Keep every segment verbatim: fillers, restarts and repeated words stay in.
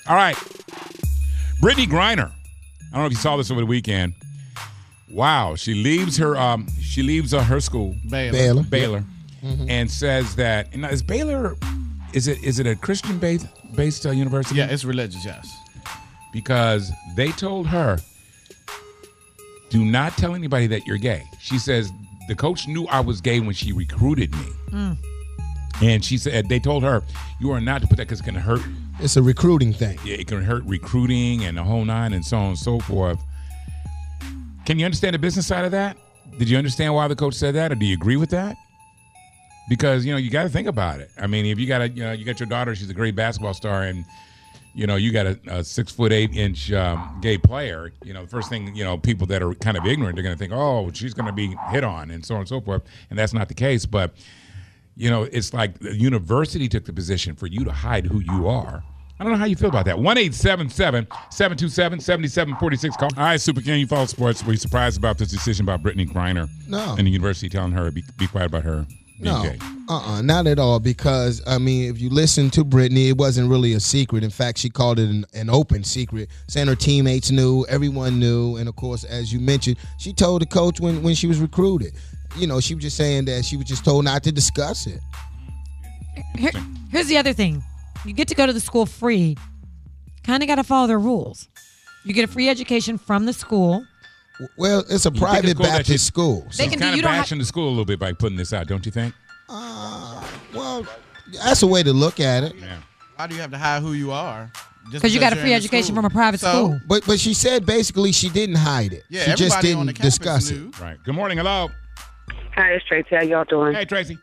All right. Brittany Griner. I don't know if you saw this over the weekend. Wow, she leaves her um she leaves uh, her school, Baylor, Baylor, Baylor mm-hmm. and says that and is Baylor is it is it a Christian based based uh, university? Yeah, it's religious, yes. Because they told her, do not tell anybody that you're gay. She says the coach knew I was gay when she recruited me, mm. and she said they told her you are not to put that because it can hurt. It's a recruiting thing. Yeah, it can hurt recruiting and the whole nine and so on and so forth. Can you understand the business side of that? Did you understand why the coach said that, or do you agree with that? Because, you know, you got to think about it. I mean, if you got a, you know, you got your daughter, she's a great basketball star, and, you know, you got a, a six foot eight inch um, gay player, you know, the first thing, you know, people that are kind of ignorant, they're going to think, oh, she's going to be hit on and so on and so forth. And that's not the case. But, you know, it's like the university took the position for you to hide who you are. I don't know how you feel about that. one eight seven seven, seven two seven, seven seven four six. Call. All right, Super King, you follow sports. Were you surprised about this decision about Brittany Griner? No. And the university telling her to be, be quiet about her being no. gay? Uh-uh, not at all. Because, I mean, if you listen to Brittany, it wasn't really a secret. In fact, she called it an, an open secret, saying her teammates knew, everyone knew. And, of course, as you mentioned, she told the coach when, when she was recruited. You know, she was just saying that she was just told not to discuss it. Here, here's the other thing. You get to go to the school free. Kind of got to follow their rules. You get a free education from the school. Well, it's a You private school Baptist she, school. So she's kind of bashing the school a little bit by putting this out, don't you think? Uh, well, that's a way to look at it. Yeah. Why do you have to hide who you are? Because you got a free education from a private so, school. But but she said basically she didn't hide it. Yeah, she just didn't on the discuss knew. it. Right. Good morning. Hello. Hi, it's Tracy. How y'all doing? Hey, Tracy.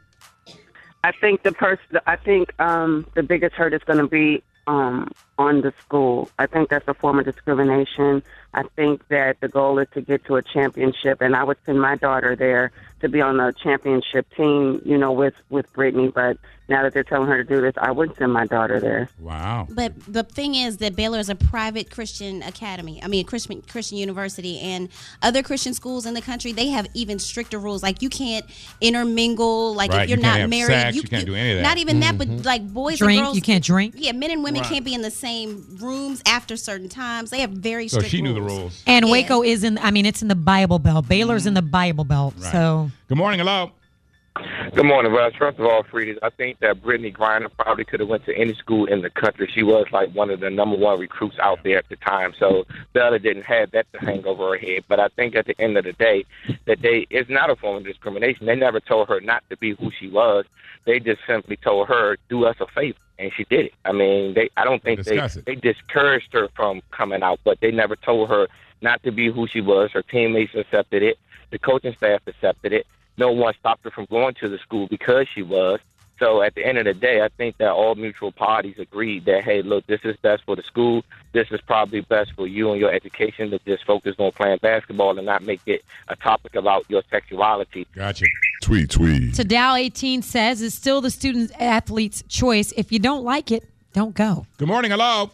I think the person. I think um, the biggest hurt is going to be um, on the school. I think that's a form of discrimination. I think that the goal is to get to a championship, and I would send my daughter there to be on a championship team, you know, with, with Brittany. But now that they're telling her to do this, I wouldn't send my daughter there. Wow. But the thing is that Baylor is a private Christian academy. I mean, a Christian, Christian university. And other Christian schools in the country, they have even stricter rules. Like, you can't intermingle. Like, right. if you're you not can't married. Have sex. You, you can't do any of that. Not even mm-hmm. that, but, like, boys drink, and girls. You can't drink. Yeah, men and women right. can't be in the same rooms after certain times. They have very so strict she rules. knew the rules. And Yeah. Waco is in, I mean, it's in the Bible Belt. Baylor's in the Bible Belt. Right. So. Good morning. Hello. Good morning, Russ. First of all, Frieda, I think that Brittany Griner probably could have went to any school in the country. She was like one of the number one recruits out there at the time. So Bella didn't have that to hang over her head. But I think at the end of the day, that they it's not a form of discrimination. They never told her not to be who she was. They just simply told her, do us a favor. And she did it. I mean, they. I don't think they, they discouraged her from coming out, but they never told her not to be who she was. Her teammates accepted it. The coaching staff accepted it. No one stopped her from going to the school because she was. So at the end of the day, I think that all mutual parties agreed that, hey, look, this is best for the school. This is probably best for you and your education to just focus on playing basketball and not make it a topic about your sexuality. Gotcha. Tweet, tweet. So Dow eighteen says it's still the student athlete's choice. If you don't like it, don't go. Good morning. Hello.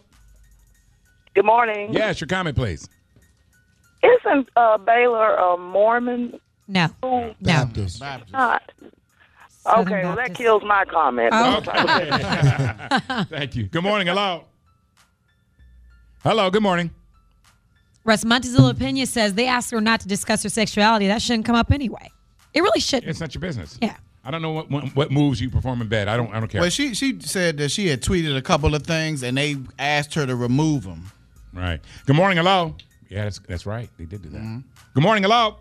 Good morning. Yes, your comment, please. Isn't uh, Baylor a Mormon? No. School? Baptist. Baptist. Not. Southern Okay, well, that Baptist. kills my comment. Oh. Okay. Thank you. Good morning. Hello. Hello. Good morning. Russ Montezuma Pena says they asked her not to discuss her sexuality. That shouldn't come up anyway. It really shouldn't. It's not your business. Yeah. I don't know what what, what moves you perform in bed. I don't I don't care. Well, she she said that she had tweeted a couple of things, and they asked her to remove them. Right. Good morning. Hello. Yeah, that's that's right. They did do that. Mm-hmm. Good morning. Hello.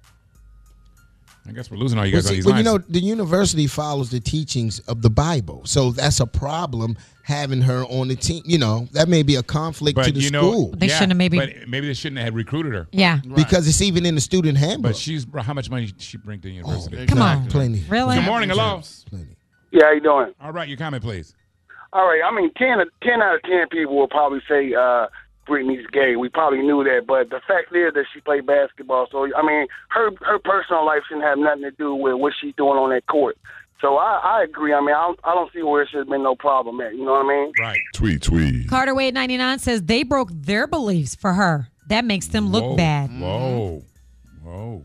I guess we're losing all you guys Well, on see, these well, lines. you know, the university follows the teachings of the Bible, so that's a problem having her on the team. You know, that may be a conflict but to the you know, school. They shouldn't have maybe- But maybe they shouldn't have recruited her. Yeah. Because it's even in the student handbook. But she's how much money did she bring to the university? Oh, Come on. plenty. Really? Good morning. Hello. Plenty. Yeah, how you doing? All right, your comment, please. All right, I mean, ten, ten out of ten people will probably say uh, Brittany's gay. We probably knew that, but the fact is that she played basketball. So, I mean, her her personal life shouldn't have nothing to do with what she's doing on that court. So I, I agree. I mean, I don't, I don't see where it should have been no problem at. You know what I mean? Right. Tweet, tweet. Carter Wade ninety-nine says they broke their beliefs for her. That makes them look Whoa. bad. Whoa. Whoa.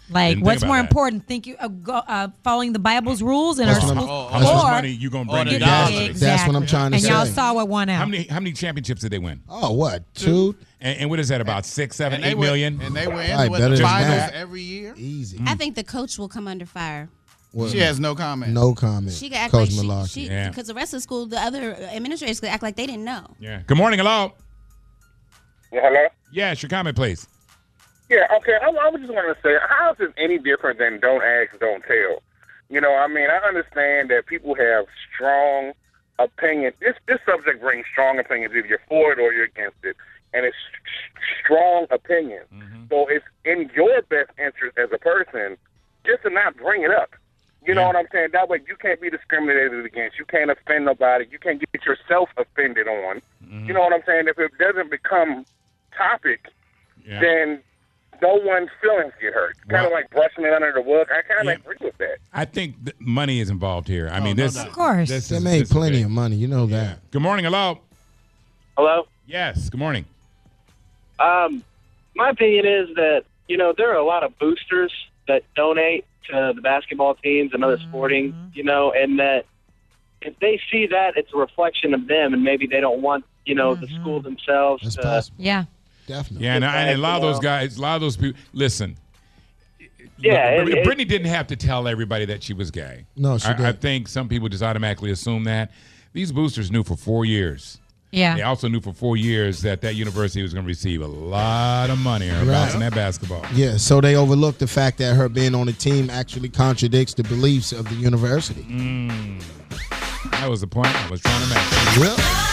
Like, Didn't think what's about more that. important? Think you uh, go, uh, following the Bible's rules in That's our what I'm- school, How much or money you gonna bring or the to the dollars. university? That's what I'm trying to and say. y'all saw what won out. How many how many championships did they win? Oh, what? Two? And, and what is that? About six, seven, And they eight win- million? And they win Probably with better the than finals that. every year. Easy. I think the coach will come under fire. Well, She has no comment. no comment. She could act Coach like Malarkey. she, she Yeah. because the rest of the school, the other administrators could act like they didn't know. Yeah. Good morning. Hello. Yeah, hello? Yes, your comment, please. Yeah, okay. I, I was just want to say, how is this any different than don't ask, don't tell? You know, I mean, I understand that people have strong opinions. This this subject brings strong opinions. Either you're for it or you're against it. And it's strong opinions. Mm-hmm. So it's in your best interest as a person just to not bring it up. You know Yeah. what I'm saying? That way you can't be discriminated against. You can't offend nobody. You can't get yourself offended on. Mm-hmm. You know what I'm saying? If it doesn't become topic, Yeah. then no one's feelings get hurt. Kind of Well- like brushing it under the rug. I kind of Yeah. agree with that. I think th- money is involved here. I mean, no this. doubt. Of course. This They is, made this is plenty big. of money. You know Yeah. that. Good morning. Hello. Hello. Yes. Good morning. Um, my opinion is that, you know, there are a lot of boosters that donate to the basketball teams and other sporting, you know, and that if they see that, it's a reflection of them, and maybe they don't want, you know, the school themselves That's to. possible. Yeah. Definitely. Yeah, and, I- and a lot of those Well- guys, a lot of those people. Listen. Yeah, Look, it- it- Brittany didn't have to tell everybody that she was gay. No, she I, I didn't. think some people just automatically assume that. These boosters knew for four years. Yeah. They also knew for four years that that university was going to receive a lot of money or bouncing that basketball. Yeah, so they overlooked the fact that her being on the team actually contradicts the beliefs of the university. That was the point I was trying to make. Yep.